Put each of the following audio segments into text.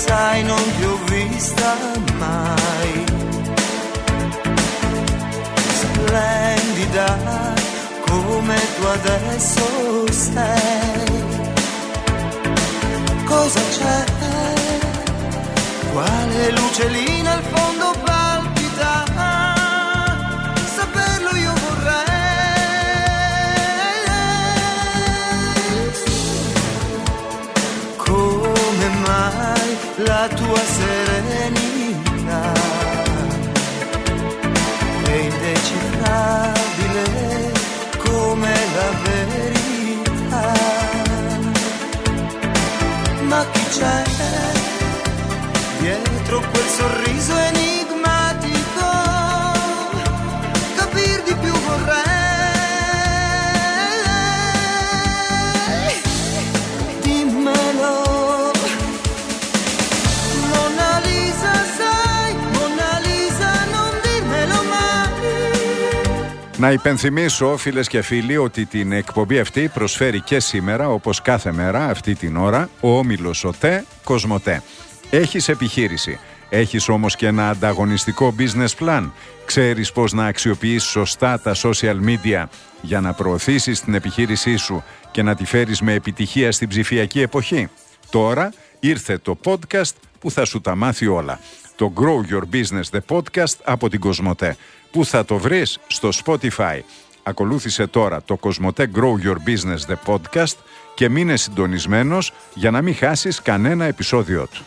sai non ti ho vista mai, splendida come tu adesso sei. Cosa c'è? Quale luce lì nel fondo palpita? Saperlo io vorrei. Come mai la tua serenità è indecifrabile come la verità? Ma chi c'è dietro quel sorriso enigmatico? Capir di più vorrei. Dimmelo. Mona Lisa, sai, Mona Lisa, non dirmelo mai. Να υπενθυμίσω, φίλες και φίλοι, ότι την εκπομπή αυτή προσφέρει και σήμερα, όπως κάθε μέρα αυτή την ώρα, ο όμιλος ΟΤΕ Κοσμοτέ. Έχεις επιχείρηση, έχεις όμως και ένα ανταγωνιστικό business plan. Ξέρεις πώς να αξιοποιήσεις σωστά τα social media για να προωθήσεις την επιχείρησή σου και να τη φέρεις με επιτυχία στην ψηφιακή εποχή. Τώρα ήρθε το podcast που θα σου τα μάθει όλα. Το Grow Your Business The Podcast από την Κοσμοτέ. Πού θα το βρεις? Στο Spotify. Ακολούθησε τώρα το Κοσμοτέ Grow Your Business The Podcast και μείνε συντονισμένος για να μην χάσεις κανένα επεισόδιο του.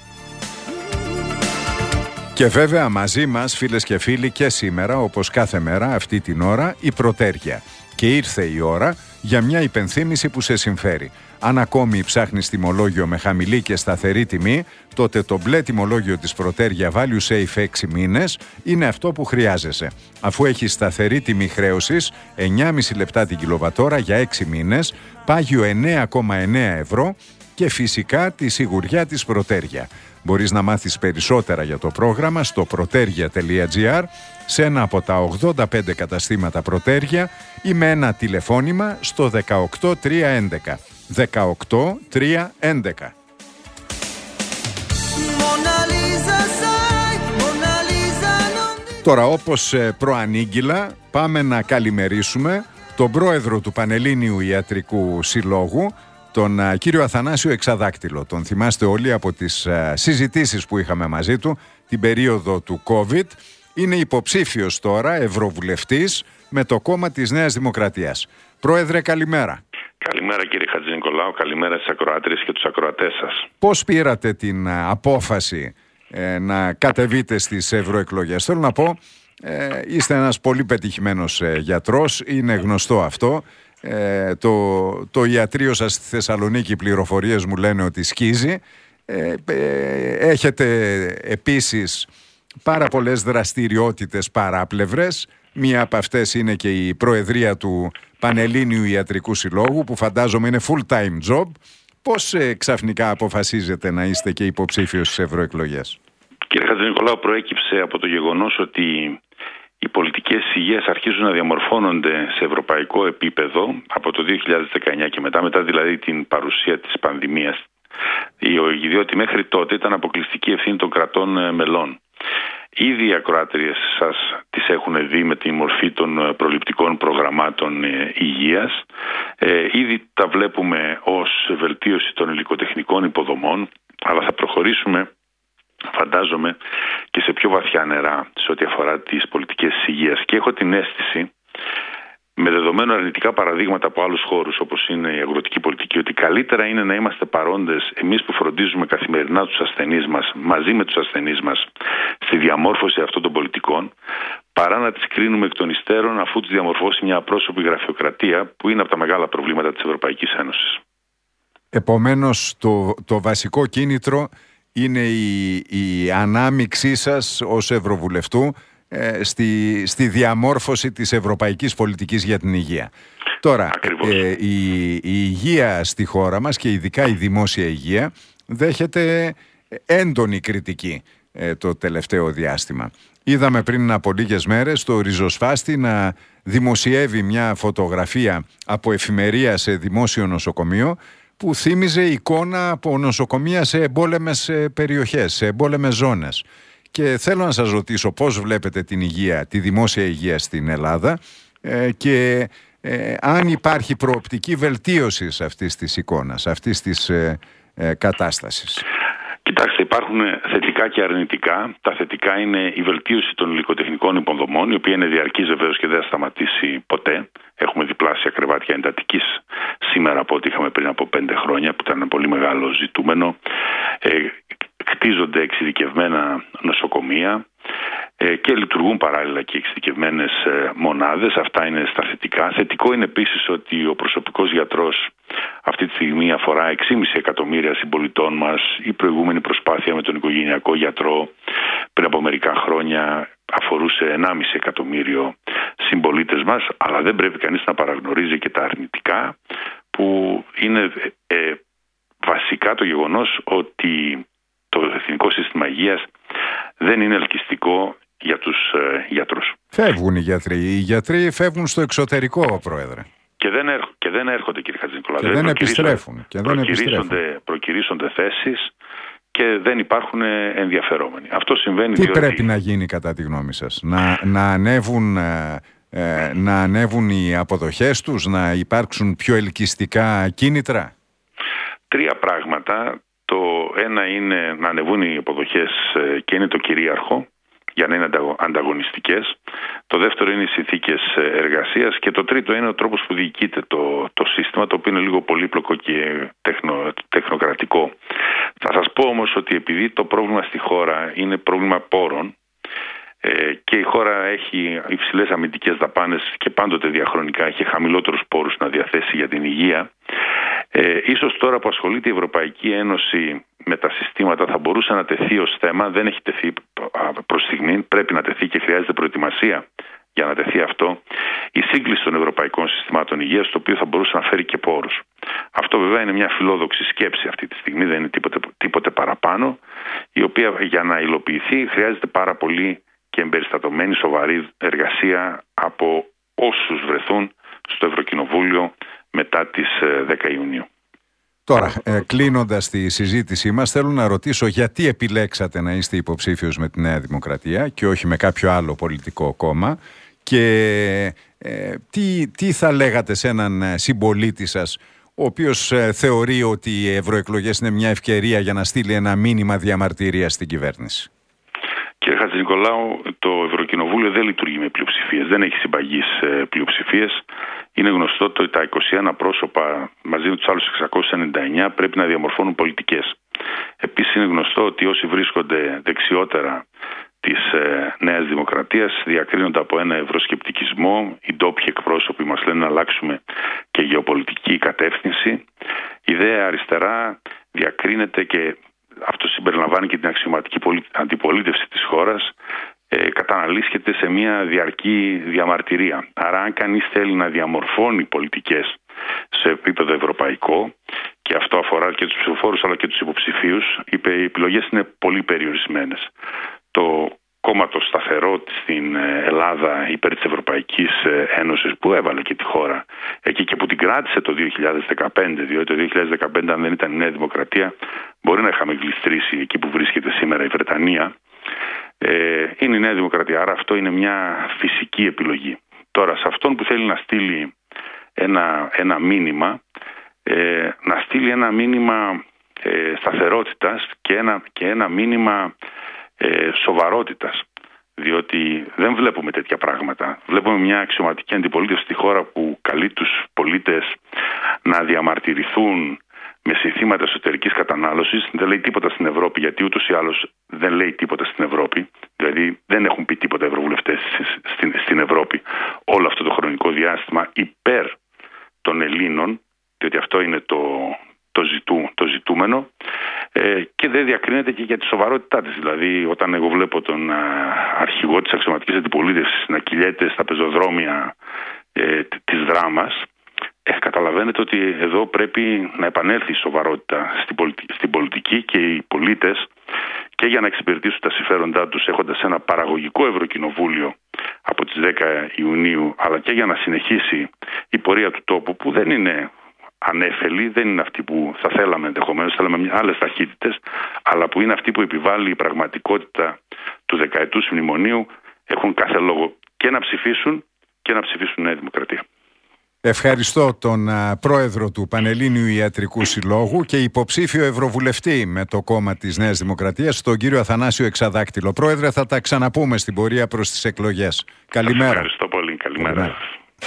Και βέβαια μαζί μας, φίλες και φίλοι, και σήμερα, όπως κάθε μέρα αυτή την ώρα, η Πρωτέργεια. Και ήρθε η ώρα για μια υπενθύμηση που σε συμφέρει. Αν ακόμη ψάχνεις τιμολόγιο με χαμηλή και σταθερή τιμή, τότε το μπλε τιμολόγιο της Πρωτέργεια Value Safe 6 μήνες είναι αυτό που χρειάζεσαι. Αφού έχει σταθερή τιμή χρέωσης, 9,5 λεπτά την κιλοβατόρα για 6 μήνες, πάγιο 9,9 ευρώ και φυσικά τη σιγουριά της Πρωτέργεια. Μπορείς να μάθεις περισσότερα για το πρόγραμμα στο protergia.gr, σε ένα από τα 85 καταστήματα Πρωτέργεια ή με ένα τηλεφώνημα στο 18311. 18311. Τώρα, όπως προανήγγυλα, πάμε να καλημερίσουμε τον πρόεδρο του Πανελλήνιου Ιατρικού Συλλόγου, τον κύριο Αθανάσιο Εξαδάκτυλο. Τον θυμάστε όλοι από τις συζητήσεις που είχαμε μαζί του την περίοδο του COVID. Είναι υποψήφιος τώρα ευρωβουλευτής με το κόμμα της Νέας Δημοκρατίας. Πρόεδρε, καλημέρα. Καλημέρα κύριε Χατζηνικολάου, καλημέρα στις ακροάτριες και τους ακροατές σας. Πώς πήρατε την απόφαση να κατεβείτε στις ευρωεκλογές? Θέλω να πω, είστε ένας πολύ πετυχημένος γιατρός, είναι γνωστό αυτό. Το ιατρείο σας στη Θεσσαλονίκη, οι πληροφορίες μου λένε ότι σκίζει. Έχετε επίσης πάρα πολλές δραστηριότητες παράπλευρες. Μία από αυτές είναι και η προεδρία του Πανελλήνιου Ιατρικού Συλλόγου, που φαντάζομαι είναι full-time job. Πώς ξαφνικά αποφασίζετε να είστε και υποψήφιος στις ευρωεκλογές? Κύριε Χατζηνικολάου, προέκυψε από το γεγονός ότι οι πολιτικές υγείας αρχίζουν να διαμορφώνονται σε ευρωπαϊκό επίπεδο από το 2019 και μετά δηλαδή την παρουσία της πανδημίας, διότι μέχρι τότε ήταν αποκλειστική ευθύνη των κρατών μελών. Ήδη οι ακροάτριες σας τις έχουν δει με τη μορφή των προληπτικών προγραμμάτων υγείας. Ήδη τα βλέπουμε ως βελτίωση των υλικοτεχνικών υποδομών, αλλά θα προχωρήσουμε, φαντάζομαι, και σε πιο βαθιά νερά σε ό,τι αφορά τις πολιτικές υγείας. Και έχω την αίσθηση, με δεδομένα αρνητικά παραδείγματα από άλλους χώρους όπως είναι η αγροτική πολιτική, ότι καλύτερα είναι να είμαστε παρόντες εμείς που φροντίζουμε καθημερινά τους ασθενείς μας, μαζί με τους ασθενείς μας, στη διαμόρφωση αυτών των πολιτικών, παρά να τις κρίνουμε εκ των υστέρων αφού τις διαμορφώσει μια απρόσωπη γραφειοκρατία, που είναι από τα μεγάλα προβλήματα της Ευρωπαϊκής Ένωσης. Επομένως, το βασικό κίνητρο είναι η ανάμειξή σας ως Ευρωβουλευτού στη διαμόρφωση της ευρωπαϊκής πολιτικής για την υγεία. Τώρα, η υγεία στη χώρα μας και ειδικά η δημόσια υγεία δέχεται έντονη κριτική το τελευταίο διάστημα. Είδαμε πριν από λίγες μέρες το ριζοσφάστη να δημοσιεύει μια φωτογραφία από εφημερία σε δημόσιο νοσοκομείο που θύμιζε εικόνα από νοσοκομεία σε εμπόλεμες περιοχές, σε εμπόλεμες ζώνες. Και θέλω να σας ρωτήσω πώς βλέπετε την υγεία, τη δημόσια υγεία στην Ελλάδα και αν υπάρχει προοπτική βελτίωσης αυτής της εικόνας, αυτής της κατάστασης. Κοιτάξτε, υπάρχουν θετικά και αρνητικά. Τα θετικά είναι η βελτίωση των υλικοτεχνικών υποδομών, η οποία είναι διαρκής βεβαίως και δεν θα σταματήσει ποτέ. Έχουμε διπλάσια κρεβάτια εντατικής σήμερα από ό,τι είχαμε πριν από 5 χρόνια, που ήταν ένα πολύ μεγάλο ζητούμενο. Κτίζονται εξειδικευμένα νοσοκομεία και λειτουργούν παράλληλα και εξειδικευμένες μονάδες. Αυτά είναι στα θετικά. Θετικό είναι επίσης ότι ο προσωπικός γιατρός αυτή τη στιγμή αφορά 6,5 εκατομμύρια συμπολιτών μας. Η προηγούμενη προσπάθεια με τον οικογενειακό γιατρό πριν από μερικά χρόνια αφορούσε 1,5 εκατομμύριο συμπολίτες μας, αλλά δεν πρέπει κανείς να παραγνωρίζει και τα αρνητικά, που είναι βασικά το γεγονός ότι το Εθνικό Σύστημα Υγείας δεν είναι ελκυστικό για τους γιατρούς. Φεύγουν οι γιατροί. Οι γιατροί φεύγουν στο εξωτερικό, Πρόεδρε. Και δεν έρχονται, κύριε Χατζηνικολάου. Και δεν επιστρέφουν. Προκυρήσονται θέσεις και δεν υπάρχουν ενδιαφερόμενοι. Αυτό συμβαίνει Τι πρέπει να γίνει κατά τη γνώμη σας? Να ανέβουν οι αποδοχές τους, να υπάρξουν πιο ελκυστικά κίνητρα? 3 πράγματα. Το ένα είναι να ανεβούν οι αποδοχές και είναι το κυρίαρχο, για να είναι ανταγωνιστικές. Το δεύτερο είναι οι συνθήκες εργασίας και το τρίτο είναι ο τρόπος που διοικείται το σύστημα, το οποίο είναι λίγο πολύπλοκο και τεχνοκρατικό. Θα σας πω όμως ότι επειδή το πρόβλημα στη χώρα είναι πρόβλημα πόρων και η χώρα έχει υψηλές αμυντικές δαπάνες και πάντοτε διαχρονικά έχει χαμηλότερους πόρους να διαθέσει για την υγεία, ίσως τώρα που ασχολείται η Ευρωπαϊκή Ένωση με τα συστήματα θα μπορούσε να τεθεί ως θέμα. Δεν έχει τεθεί προς στιγμή, πρέπει να τεθεί και χρειάζεται προετοιμασία για να τεθεί αυτό. Η σύγκληση των ευρωπαϊκών συστημάτων υγείας, το οποίο θα μπορούσε να φέρει και πόρους. Αυτό βέβαια είναι μια φιλόδοξη σκέψη αυτή τη στιγμή, δεν είναι τίποτε παραπάνω, η οποία για να υλοποιηθεί χρειάζεται πάρα πολύ και εμπεριστατωμένη σοβαρή εργασία από όσους βρεθούν στο Ευρωκοινοβούλιο μετά τις 10 Ιουνίου. Τώρα, κλείνοντας τη συζήτησή μας, θέλω να ρωτήσω γιατί επιλέξατε να είστε υποψήφιος με τη Νέα Δημοκρατία και όχι με κάποιο άλλο πολιτικό κόμμα και τι θα λέγατε σε έναν συμπολίτη σας ο οποίος θεωρεί ότι οι ευρωεκλογές είναι μια ευκαιρία για να στείλει ένα μήνυμα διαμαρτυρίας στην κυβέρνηση? Κύριε Χατζηνικολάου, το Ευρωκοινοβούλιο δεν λειτουργεί με πλειοψηφίες, δεν έχει συμπαγείς πλειοψηφίες. Είναι γνωστό ότι τα 21 πρόσωπα μαζί με τους άλλους 699 πρέπει να διαμορφώνουν πολιτικές. Επίσης είναι γνωστό ότι όσοι βρίσκονται δεξιότερα της Νέας Δημοκρατίας διακρίνονται από ένα ευρωσκεπτικισμό. Οι ντόπιοι εκπρόσωποι μας λένε να αλλάξουμε και γεωπολιτική κατεύθυνση. Η ιδέα αριστερά διακρίνεται και αυτό συμπεριλαμβάνει και την αξιωματική αντιπολίτευση της χώρας, καταναλύσκεται σε μια διαρκή διαμαρτυρία. Άρα αν κανείς θέλει να διαμορφώνει πολιτικές σε επίπεδο ευρωπαϊκό, και αυτό αφορά και τους ψηφοφόρους αλλά και τους υποψηφίους, οι επιλογές είναι πολύ περιορισμένες. Το κόμμα το σταθερό στην Ελλάδα υπέρ της Ευρωπαϊκής Ένωσης που έβαλε και τη χώρα εκεί και που την κράτησε το 2015, διότι το 2015 αν δεν ήταν η Νέα Δημοκρατία μπορεί να είχαμε γλιστρήσει εκεί που βρίσκεται σήμερα η Βρετανία, είναι η Νέα Δημοκρατία. Άρα αυτό είναι μια φυσική επιλογή. Τώρα σε αυτόν που θέλει να στείλει ένα μήνυμα, να στείλει ένα μήνυμα σταθερότητας και ένα μήνυμα σοβαρότητας, διότι δεν βλέπουμε τέτοια πράγματα. Βλέπουμε μια αξιωματική αντιπολίτευση στη χώρα που καλεί τους πολίτες να διαμαρτυρηθούν με συνθήματα εσωτερικής κατανάλωσης. Δεν λέει τίποτα στην Ευρώπη, γιατί ούτως ή άλλως δεν λέει τίποτα στην Ευρώπη. Δηλαδή δεν έχουν πει τίποτα ευρωβουλευτές στην Ευρώπη όλο αυτό το χρονικό διάστημα υπέρ των Ελλήνων, διότι αυτό είναι το ζητούμενο, και δεν διακρίνεται και για τη σοβαρότητά της. Δηλαδή όταν εγώ βλέπω τον αρχηγό της αξιωματικής αντιπολίτευσης να κυλιέται στα πεζοδρόμια της δράμας, καταλαβαίνετε ότι εδώ πρέπει να επανέλθει η σοβαρότητα στην πολιτική και οι πολίτες, και για να εξυπηρετήσουν τα συμφέροντά τους έχοντας ένα παραγωγικό Ευρωκοινοβούλιο από τις 10 Ιουνίου, αλλά και για να συνεχίσει η πορεία του τόπου που δεν είναι ανέφελοι, δεν είναι αυτοί που θα θέλαμε ενδεχομένως, θέλαμε άλλες ταχύτητες, αλλά που είναι αυτοί που επιβάλλει η πραγματικότητα του δεκαετούς μνημονίου, έχουν κάθε λόγο και να ψηφίσουν και να ψηφίσουν Νέα Δημοκρατία. Ευχαριστώ τον πρόεδρο του Πανελλήνιου Ιατρικού Συλλόγου και υποψήφιο ευρωβουλευτή με το κόμμα της Νέας Δημοκρατίας, τον κύριο Αθανάσιο Εξαδάκτυλο. Πρόεδρε, θα τα ξαναπούμε στην πορεία προς τις εκλογές. Καλημέρα. Ευχαριστώ πολύ. Καλημέρα.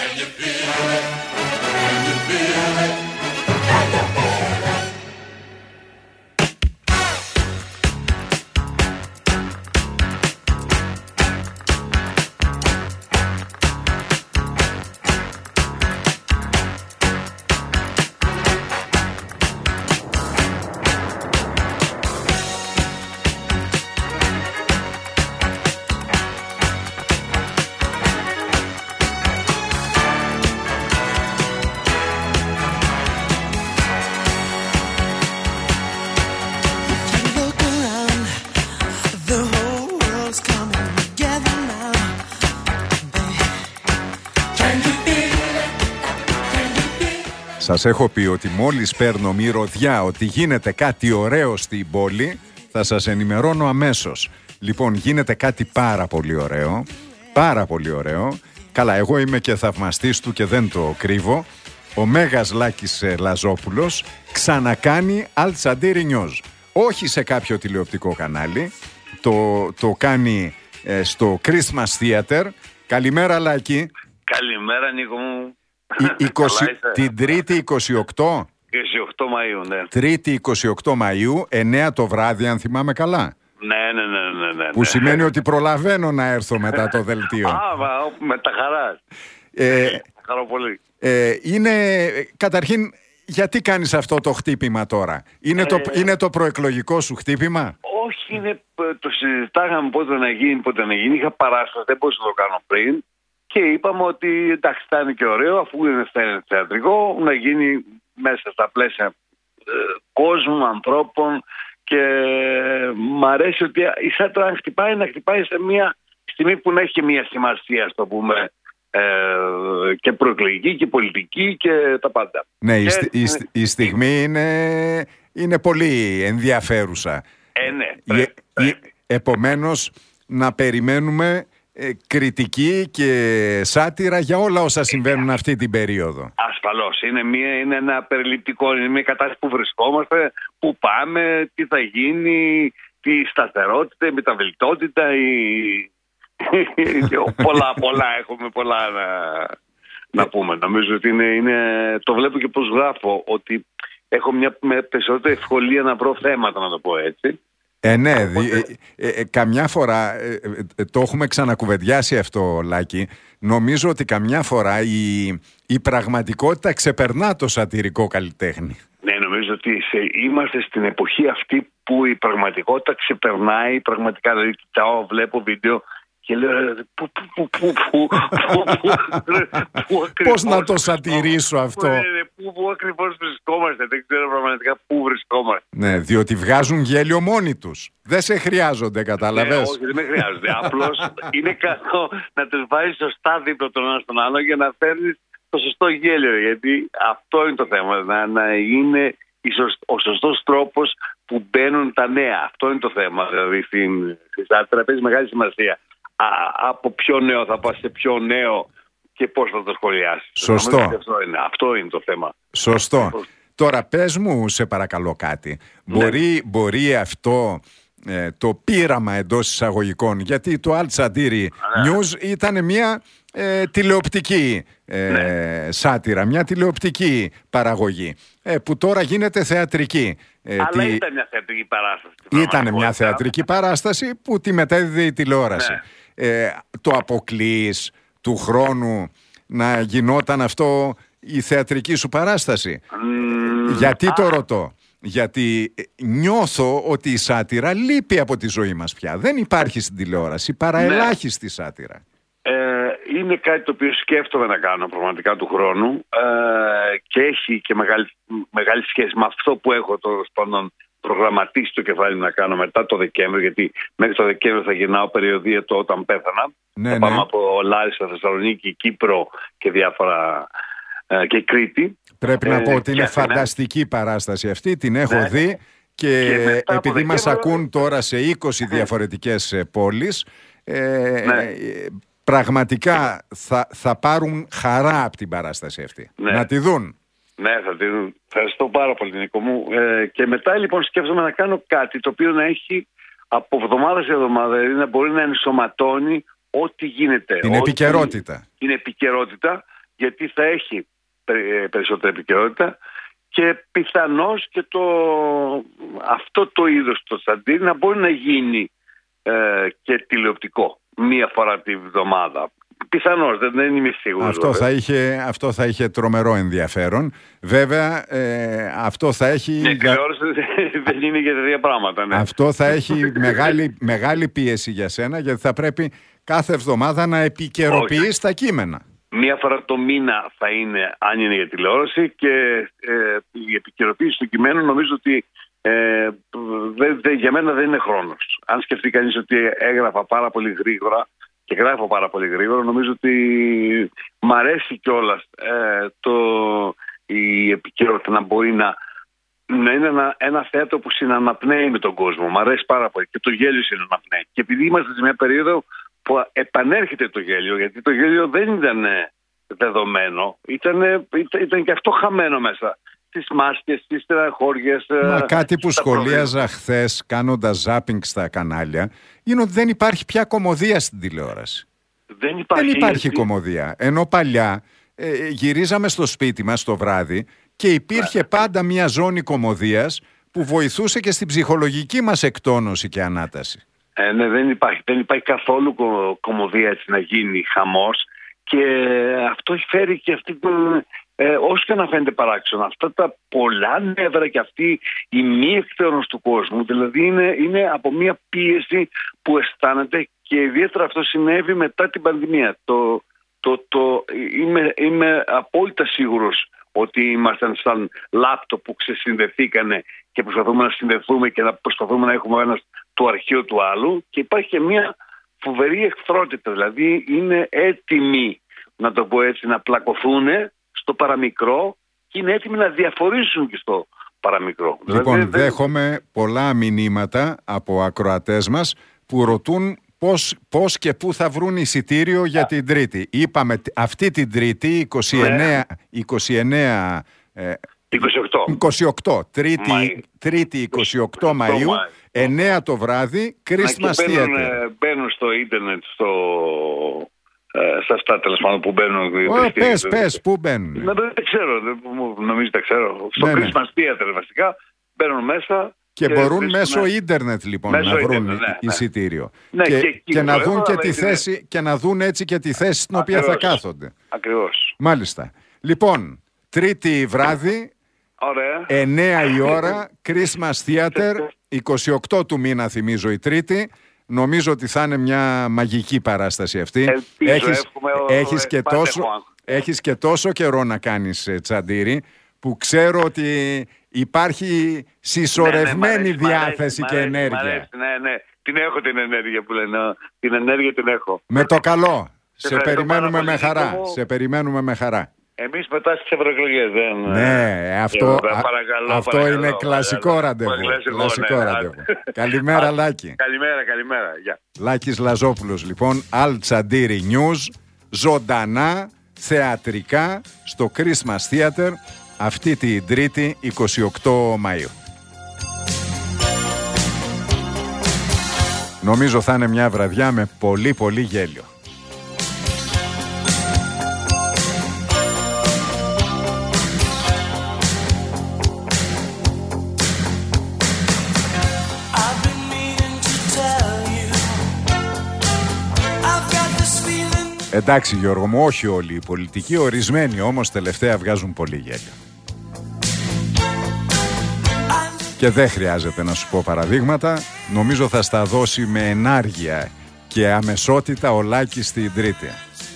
Σας έχω πει ότι μόλις παίρνω μυρωδιά ότι γίνεται κάτι ωραίο στην πόλη, θα σας ενημερώνω αμέσως. Λοιπόν, γίνεται κάτι πάρα πολύ ωραίο. Πάρα πολύ ωραίο. Καλά, εγώ είμαι και θαυμαστής του και δεν το κρύβω. Ο Μέγας Λάκης Λαζόπουλος ξανακάνει Al Jazeera News. Όχι σε κάποιο τηλεοπτικό κανάλι. Το κάνει στο Christmas Theater. Καλημέρα, Λάκη. Καλημέρα, Νίκο μου. Την Τρίτη 28 Μαΐου, ναι. Τρίτη 28 Μαΐου, 9 το βράδυ, αν θυμάμαι καλά. Ναι. Που σημαίνει ότι προλαβαίνω να έρθω μετά το δελτίο. Με τα χαρά. Χαρώ πολύ. Καταρχήν, γιατί κάνεις αυτό το χτύπημα τώρα? Είναι το προεκλογικό σου χτύπημα? Όχι, το συζητάγαμε πότε να γίνει. Είχα παράσταση, δεν μπορούσα να το κάνω πριν. Και είπαμε ότι εντάξει, θα είναι και ωραίο, αφού είναι θεατρικό, να γίνει μέσα στα πλαίσια κόσμου, ανθρώπων. Και μ' αρέσει ότι η σάτρα να χτυπάει σε μια στιγμή που να έχει και μια σημασία, ας το πούμε, και προεκλογική και πολιτική και τα πάντα. Ναι, η στιγμή είναι πολύ ενδιαφέρουσα. Ναι. Επομένως, να περιμένουμε κριτική και σάτυρα για όλα όσα συμβαίνουν αυτή την περίοδο. Ασφαλώς. Είναι ένα περιληπτικό, είναι μια κατάσταση που βρισκόμαστε, που πάμε, τι θα γίνει, τη σταθερότητα, η μεταβλητότητα, έχουμε πολλά να πούμε. Νομίζω ότι το βλέπω και πώς γράφω, ότι έχω μια περισσότερη ευκολία να βρω θέματα, να το πω έτσι. Ναι, καμιά φορά το έχουμε ξανακουβεντιάσει αυτό, Λάκη. Νομίζω ότι καμιά φορά η πραγματικότητα ξεπερνά το σατυρικό καλλιτέχνη. Ναι, νομίζω ότι είμαστε στην εποχή αυτή που η πραγματικότητα ξεπερνάει πραγματικά. Δηλαδή, βλέπω βίντεο και λέω πώς να το σατυρίσω αυτό? Πού ακριβώς βρισκόμαστε? Δεν ξέρω πραγματικά πού βρισκόμαστε. Ναι, διότι βγάζουν γέλιο μόνοι τους. Δεν σε χρειάζονται, καταλαβες. Ναι, όχι, δεν με χρειάζονται. Απλώς είναι καλό να τους βάζεις σωστά δίπλα τον ένα στον άλλο για να φέρνεις το σωστό γέλιο. Γιατί αυτό είναι το θέμα. Να είναι ο σωστός τρόπος που μπαίνουν τα νέα. Αυτό είναι το θέμα. Δηλαδή στην σάτυρα παίζει μεγάλη σημασία. Από πιο νέο θα πας σε πιο νέο και πώς θα το σχολιάσεις. Σωστό. Αυτό είναι το θέμα. Σωστό. Τώρα πες μου, σε παρακαλώ, κάτι. Μπορεί αυτό το πείραμα εντός εισαγωγικών, γιατί το Al Jazeera News ήταν μια τηλεοπτική σάτυρα, μια τηλεοπτική παραγωγή, που τώρα γίνεται θεατρική. Αλλά ήταν μια θεατρική παράσταση. Ήταν μια θεατρική παράσταση που τη μετέδιδε η τηλεόραση. Το αποκλείεις του χρόνου να γινόταν αυτό η θεατρική σου παράσταση? Γιατί το ρωτώ? Γιατί νιώθω ότι η σάτυρα λείπει από τη ζωή μας πια. Δεν υπάρχει στην τηλεόραση, παραελάχιστη σάτυρα. Είναι κάτι το οποίο σκέφτομαι να κάνω πραγματικά του χρόνου, και έχει και μεγάλη σχέση με αυτό που έχω προγραμματίσει το κεφάλι να κάνω μετά το Δεκέμβριο, γιατί μέχρι το Δεκέμβριο θα γυρνάω περιοδία το Όταν Πέθανα. Πάμε από Λάρισα, Θεσσαλονίκη, Κύπρο και διάφορα, και Κρήτη. Πρέπει να πω ότι είναι φανταστική παράσταση αυτή, την έχω δει και επειδή μας ακούν τώρα σε 20 διαφορετικές πόλεις, πραγματικά θα πάρουν χαρά από την παράσταση αυτή. Να τη δουν. Ναι, θα τη δουν. Ευχαριστώ πάρα πολύ, Νίκο μου. Και μετά λοιπόν σκέφτομαι να κάνω κάτι το οποίο να έχει από εβδομάδα σε εβδομάδα, δηλαδή να μπορεί να ενσωματώνει ό,τι γίνεται. Την επικαιρότητα. Την επικαιρότητα, γιατί θα έχει περισσότερη επικαιρότητα και πιθανώς και αυτό το είδος το τσαντήρι να μπορεί να γίνει και τηλεοπτικό μία φορά τη βδομάδα. Πιθανώς, δεν είμαι σίγουρος. Αυτό θα είχε τρομερό ενδιαφέρον. Βέβαια, αυτό θα έχει... Η τηλεόραση δεν είναι για τέτοια πράγματα. Ναι. Αυτό θα έχει μεγάλη πίεση για σένα, γιατί θα πρέπει κάθε εβδομάδα να επικαιροποιείς τα κείμενα. Μία φορά το μήνα θα είναι, αν είναι για τηλεόραση, και η επικαιροποίηση του κειμένου νομίζω ότι για μένα δεν είναι χρόνος. Αν σκεφτεί κανείς ότι έγραφα πάρα πολύ γρήγορα και γράφω πάρα πολύ γρήγορα, νομίζω ότι μ' αρέσει κιόλας η επικαιρότητα να μπορεί να είναι ένα θέατρο που συναναπνέει με τον κόσμο. Μ' αρέσει πάρα πολύ και το γέλιο συναναπνέει. Και επειδή είμαστε σε μια περίοδο που επανέρχεται το γέλιο, γιατί το γέλιο δεν ήταν δεδομένο, ήταν και αυτό χαμένο μέσα. Στις μάσκες, στις στεναχώριες. Κάτι που σχολίαζα χθες κάνοντας ζάπινγκ στα κανάλια είναι ότι δεν υπάρχει πια κωμωδία στην τηλεόραση. Δεν υπάρχει κωμωδία. Ενώ παλιά γυρίζαμε στο σπίτι μας το βράδυ και υπήρχε πάντα μια ζώνη κωμωδίας που βοηθούσε και στην ψυχολογική μας εκτόνωση και ανάταση. Ναι, δεν υπάρχει καθόλου κωμωδία έτσι να γίνει χαμός, και αυτό έχει φέρει και αυτή όσο και να φαίνεται παράξενο, αυτά τα πολλά νεύρα και αυτή η μη εκτόνωση του κόσμου, δηλαδή είναι από μια πίεση που αισθάνεται, και ιδιαίτερα αυτό συνέβη μετά την πανδημία. Είμαι απόλυτα σίγουρος ότι ήμασταν σαν λάπτοπ που ξεσυνδεθήκανε και προσπαθούμε να συνδεθούμε και να προσπαθούμε να έχουμε ένας το αρχείο του άλλου, και υπάρχει και μια φοβερή εχθρότητα, δηλαδή είναι έτοιμοι, να το πω έτσι, να πλακωθούν στο παραμικρό και είναι έτοιμοι να διαφορήσουν και στο παραμικρό. Λοιπόν, δέχομαι πολλά μηνύματα από ακροατές μας που ρωτούν πώς και πού θα βρουν εισιτήριο για την Τρίτη. Είπαμε αυτή την Τρίτη, 28, Τρίτη 28 Μαΐου, 9 το βράδυ, Christmas Theater. Μπαίνουν στο ίντερνετ, σε αυτά τέλος πάντων που μπαίνουν. Πες, πού μπαίνουν? Δεν ξέρω, νομίζω τα ξέρω. Στο Christmas Theater βασικά μπαίνουν μέσα. Και μπορούν μέσω ίντερνετ λοιπόν να βρουν εισιτήριο. Και να δουν και τη θέση, και να δουν έτσι και τη θέση στην οποία θα κάθονται. Ακριβώς. Μάλιστα. Λοιπόν, Τρίτη βράδυ, 9 η ώρα, Christmas Theater, 28 του μήνα θυμίζω η Τρίτη. Νομίζω ότι θα είναι μια μαγική παράσταση αυτή. Έχεις και τόσο καιρό να κάνεις τσαντήρι, που ξέρω ότι υπάρχει συσσωρευμένη διάθεση και ενέργεια. Ναι, την έχω την ενέργεια που λένε. Την ενέργεια την έχω. Με το καλό. Σε περιμένουμε με χαρά. Σε περιμένουμε με χαρά. Εμείς μετά στις ευρωεκλογές δεν... Ναι, αυτό είναι κλασικό ραντεβού. Καλημέρα, Λάκη. Καλημέρα. Λάκης Λαζόπουλος, λοιπόν, Al Τσαντήρι News, ζωντανά, θεατρικά, στο Christmas Theater, αυτή την Τρίτη, 28 Μαΐου. Νομίζω θα είναι μια βραδιά με πολύ πολύ γέλιο. Εντάξει Γιώργο μου, όχι όλοι οι πολιτικοί, ορισμένοι όμως τελευταία βγάζουν πολύ γέλιο. Και δεν χρειάζεται να σου πω παραδείγματα, νομίζω θα στα δώσει με ενάργεια και αμεσότητα ο Λάκης στην Τρίτη.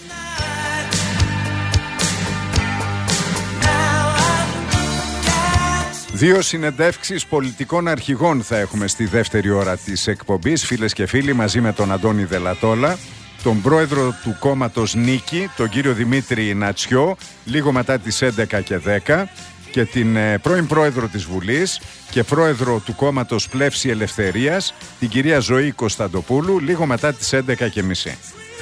Δύο συνεντεύξεις πολιτικών αρχηγών θα έχουμε στη δεύτερη ώρα της εκπομπής, φίλες και φίλοι, μαζί με τον Αντώνη Δελατόλα. τον πρόεδρο του κόμματος Νίκη, τον κύριο Δημήτρη Νατσιό, λίγο μετά τις 11 και 10, και την πρώην πρόεδρο της Βουλής και πρόεδρο του κόμματος Πλεύση Ελευθερίας, την κυρία Ζωή Κωνσταντοπούλου, λίγο μετά τις 11:30.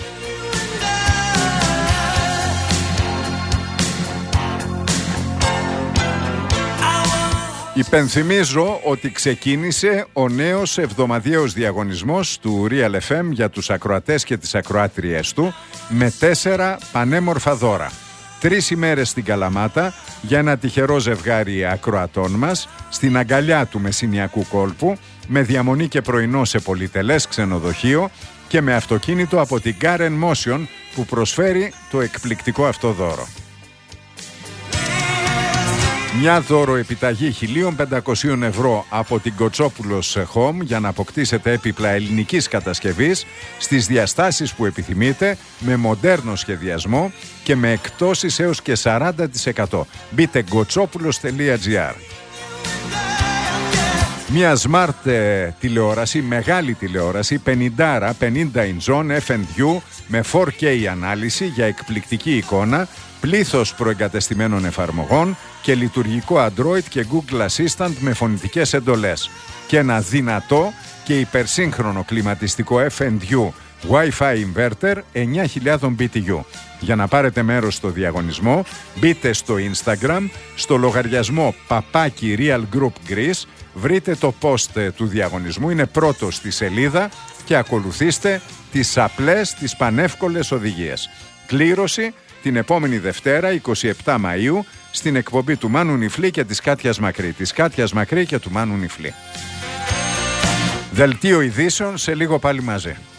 Υπενθυμίζω ότι ξεκίνησε ο νέος εβδομαδιαίος διαγωνισμός του Real FM για τους ακροατές και τις ακροάτριές του, με 4 πανέμορφα δώρα. 3 ημέρες στην Καλαμάτα για ένα τυχερό ζευγάρι ακροατών μας, στην αγκαλιά του Μεσσηνιακού κόλπου, με διαμονή και πρωινό σε πολυτελές ξενοδοχείο και με αυτοκίνητο από την Car & Motion που προσφέρει το εκπληκτικό αυτό δώρο. Μια δώρο επιταγή 1.500 ευρώ από την Κοτσόπουλος Home για να αποκτήσετε έπιπλα ελληνικής κατασκευής στις διαστάσεις που επιθυμείτε, με μοντέρνο σχεδιασμό και με εκπτώσεις έως και 40%. Μπείτε kotsopoulos.gr. Μια smart τηλεόραση, μεγάλη τηλεόραση, 50 inch F&U με 4K ανάλυση για εκπληκτική εικόνα, πλήθος προεγκατεστημένων εφαρμογών και λειτουργικό Android και Google Assistant με φωνητικές εντολές. Και ένα δυνατό και υπερσύγχρονο κλιματιστικό F&U Wi-Fi inverter 9.000 BTU. Για να πάρετε μέρος στο διαγωνισμό, μπείτε στο Instagram, στο λογαριασμό @ Real Group Greece, βρείτε το post του διαγωνισμού, είναι πρώτο στη σελίδα, και ακολουθήστε τις απλές, τις πανεύκολες οδηγίες. Κλήρωση την επόμενη Δευτέρα, 27 Μαΐου, στην εκπομπή του Μάνου Νιφλή και της Κάτιας Μακρύ. Της Κάτιας Μακρύ και του Μάνου Νιφλή. Δελτίο ειδήσεων, σε λίγο πάλι μαζί.